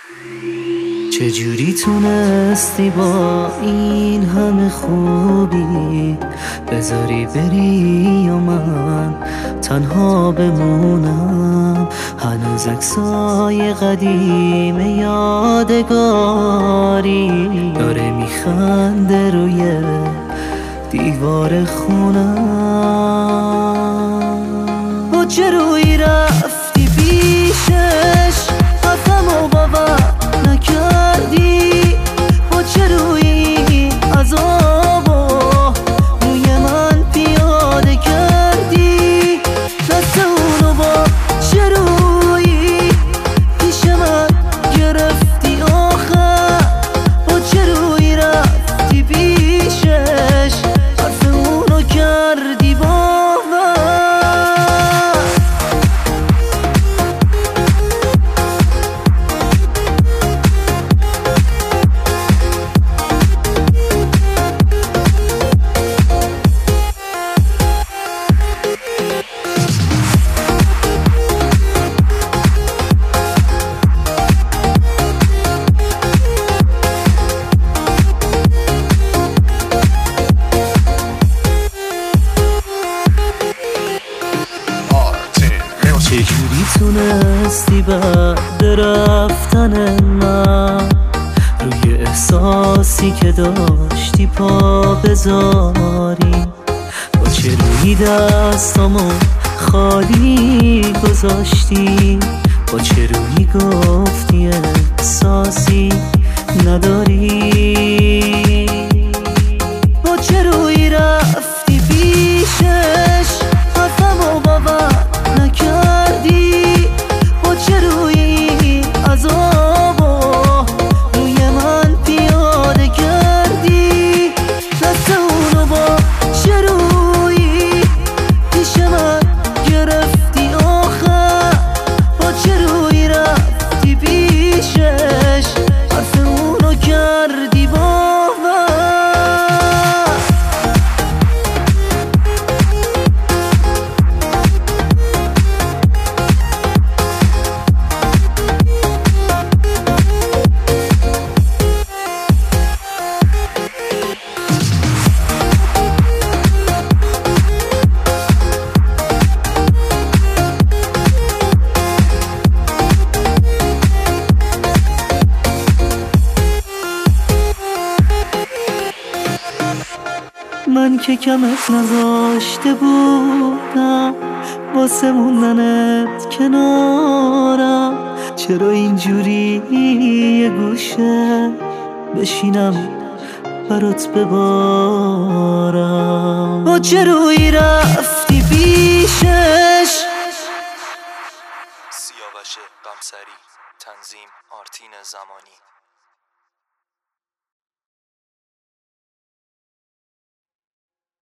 چجوری تونستی با این همه خوبی بذاری بری و من تنها بمونم؟ هنوز عکسای قدیم یادگاری داره میخنده روی دیوار خونم. با چه روی رفتی پیشش حرفمو باور نکردی؟ با چه روی عذابو روی من پیاده کردی؟ دست اونو با چه روی پیش من گرفتی آخر؟ با چه روی رفتی پیشش حرف اونو کردی باور؟ چجوری تونستی بعد رفتن من روی احساسی که داشتی پا بذاری؟ با چه روی دستامو خالی گذاشتی؟ با چه روی گفتی احساسی نداری؟ با چه روی رفتی پیشش حرفمو باور نکردی؟ با چه روی عذابو روی من پیاده کردی؟ دست اونو با چه روی پیش من گرفتی آخر؟ با چه روی رفتی پیشش حرف اونو کردی باور؟ من که کمت نذاشته بودم واسه موندنت کنارم، چرا اینجوری یه گوشه بشینم برات ببارم؟ با چه روی رفتی پیشش؟ سیاوش قمصری، تنظیم آرتین زمانی.